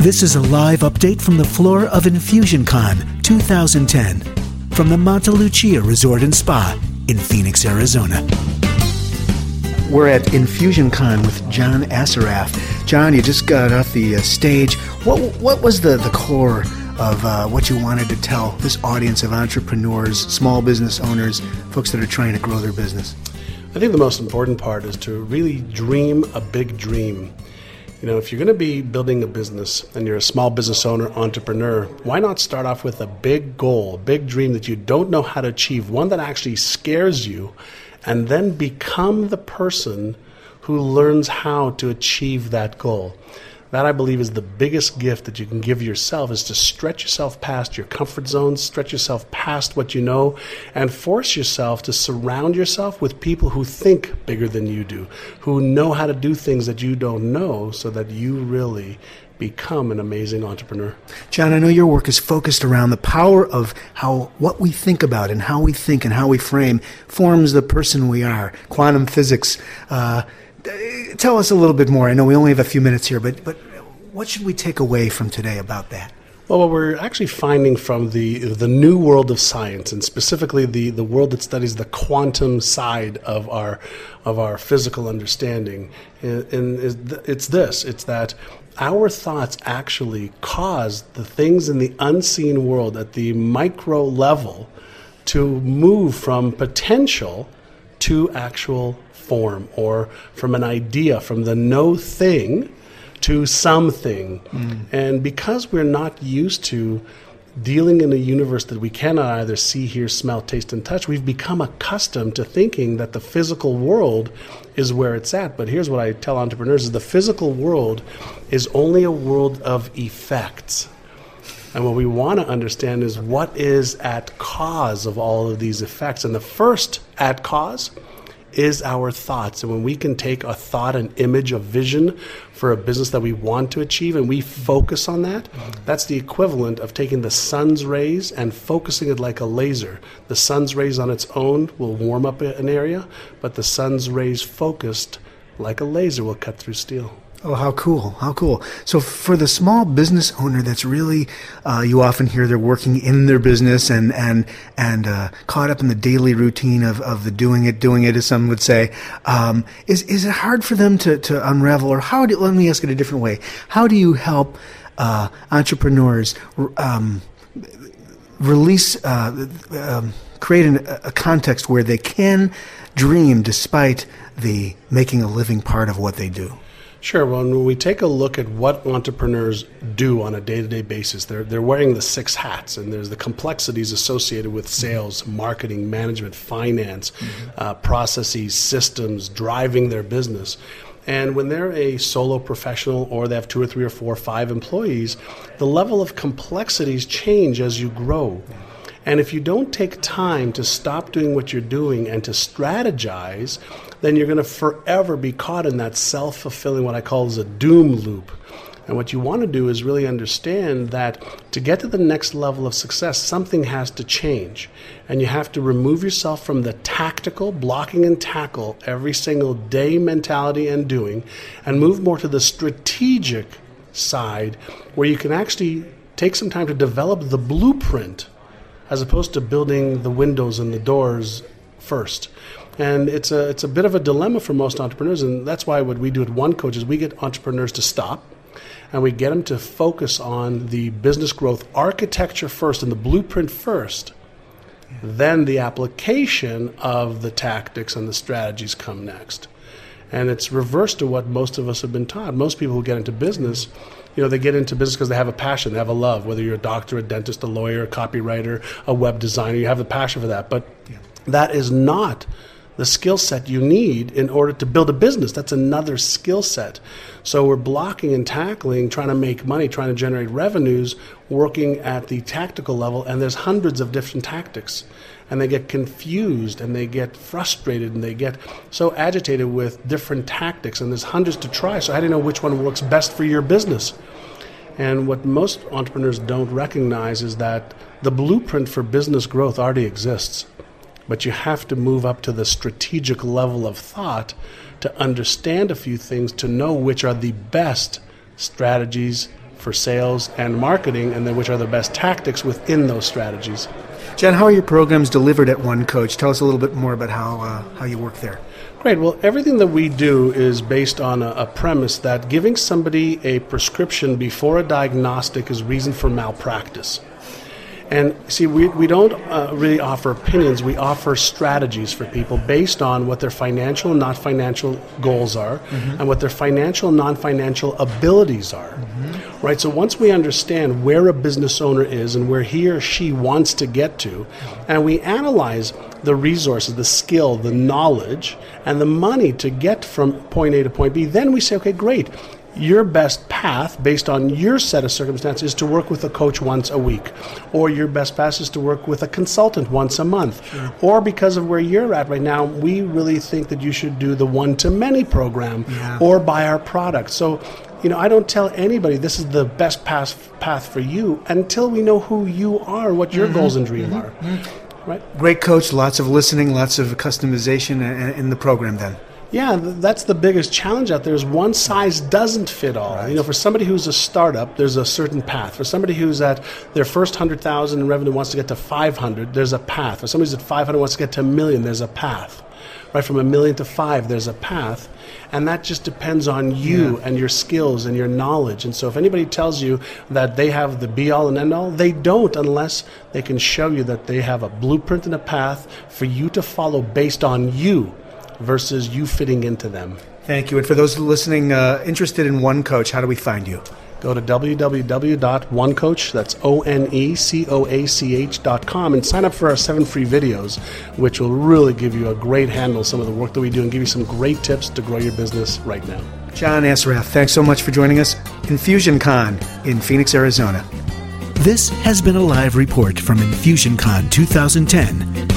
This is a live update from the floor of InfusionCon 2010 from the Montelucia Resort and Spa in Phoenix, Arizona. We're at InfusionCon with John Assaraf. John, you just got off the stage. What was the core of what you wanted to tell this audience of entrepreneurs, small business owners, folks that are trying to grow their business? I think the most important part is to really dream a big dream. You know, if you're going to be building a business and you're a small business owner, entrepreneur, why not start off with a big goal, a big dream that you don't know how to achieve, one that actually scares you, and then become the person who learns how to achieve that goal. That, I believe, is the biggest gift that you can give yourself, is to stretch yourself past your comfort zone, stretch yourself past what you know, and force yourself to surround yourself with people who think bigger than you do, who know how to do things that you don't know, so that you really become an amazing entrepreneur. John, I know your work is focused around the power of how what we think about and how we think and how we frame forms the person we are. Quantum physics. Tell us a little bit more. I know we only have a few minutes here, but what should we take away from today about that? Well, what we're actually finding from the new world of science, and specifically the world that studies the quantum side of our physical understanding, it's that our thoughts actually cause the things in the unseen world at the micro level to move from potential to actual form, or from an idea, from the no thing to something. And because we're not used to dealing in a universe that we cannot either see, hear, smell, taste, and touch, we've become accustomed to thinking that the physical world is where it's at. But here's what I tell entrepreneurs, is the physical world is only a world of effects. And what we want to understand is what is at cause of all of these effects. And the first at cause is our thoughts. And when we can take a thought, an image, a vision for a business that we want to achieve, and we focus on that, that's the equivalent of taking the sun's rays and focusing it like a laser. The sun's rays on its own will warm up an area, but the sun's rays focused like a laser will cut through steel. Oh, how cool, how cool. So for the small business owner that's really, you often hear they're working in their business and caught up in the daily routine of the doing it, as some would say, is it hard for them to unravel, or let me ask it a different way. How do you help entrepreneurs release, create a context where they can dream despite the making a living part of what they do? Sure. Well, when we take a look at what entrepreneurs do on a day-to-day basis, they're wearing the 6 hats, and there's the complexities associated with sales, marketing, management, finance, processes, systems, driving their business. And when they're a solo professional, or they have 2 or 3 or 4 or 5 employees, the level of complexities change as you grow. And if you don't take time to stop doing what you're doing and to strategize, then you're going to forever be caught in that self-fulfilling, what I call is a doom loop. And what you want to do is really understand that to get to the next level of success, something has to change. And you have to remove yourself from the tactical, blocking and tackle every single day mentality and doing, and move more to the strategic side, where you can actually take some time to develop the blueprint, as opposed to building the windows and the doors first. And it's a bit of a dilemma for most entrepreneurs, and that's why what we do at One Coach is we get entrepreneurs to stop, and we get them to focus on the business growth architecture first and the blueprint first. Then the application of the tactics and the strategies come next. And it's reverse to what most of us have been taught. Most people who get into business, they get into business because they have a passion, they have a love. Whether you're a doctor, a dentist, a lawyer, a copywriter, a web designer, you have the passion for that. But that is not the skill set you need in order to build a business. That's another skill set. So we're blocking and tackling, trying to make money, trying to generate revenues, working at the tactical level, and there's hundreds of different tactics. And they get confused, and they get frustrated, and they get so agitated with different tactics, and there's hundreds to try. So how do you know which one works best for your business? And what most entrepreneurs don't recognize is that the blueprint for business growth already exists. But you have to move up to the strategic level of thought to understand a few things, to know which are the best strategies for sales and marketing, and then which are the best tactics within those strategies. John, how are your programs delivered at One Coach? Tell us a little bit more about how you work there. Great. Well, everything that we do is based on a premise that giving somebody a prescription before a diagnostic is reason for malpractice. And see, we don't really offer opinions. We offer strategies for people based on what their financial and not financial goals are, and what their financial and non-financial abilities are. Right? So once we understand where a business owner is and where he or she wants to get to, and we analyze the resources, the skill, the knowledge, and the money to get from point A to point B, then we say, okay, great. Your best path, based on your set of circumstances, is to work with a coach once a week. Or your best path is to work with a consultant once a month. Sure. Or because of where you're at right now, we really think that you should do the one-to-many program or buy our product. So, I don't tell anybody this is the best path for you until we know who you are, what your goals and dreams are. Right? Great coach, lots of listening, lots of customization in the program then. Yeah, that's the biggest challenge out there is one size doesn't fit all. Right. For somebody who's a startup, there's a certain path. For somebody who's at their first 100,000 in revenue wants to get to 500, there's a path. For somebody who's at 500 wants to get to $1 million, there's a path. Right, from $1 million to 5, there's a path. And that just depends on you and your skills and your knowledge. And so if anybody tells you that they have the be-all and end-all, they don't unless they can show you that they have a blueprint and a path for you to follow based on you versus you fitting into them. Thank you. And for those listening interested in One Coach, how do we find you? Go to www.onecoach, that's ONECOACH.com, and sign up for our 7 free videos, which will really give you a great handle on some of the work that we do and give you some great tips to grow your business right now. John Assaraf, thanks so much for joining us. InfusionCon in Phoenix, Arizona. This has been a live report from InfusionCon 2010.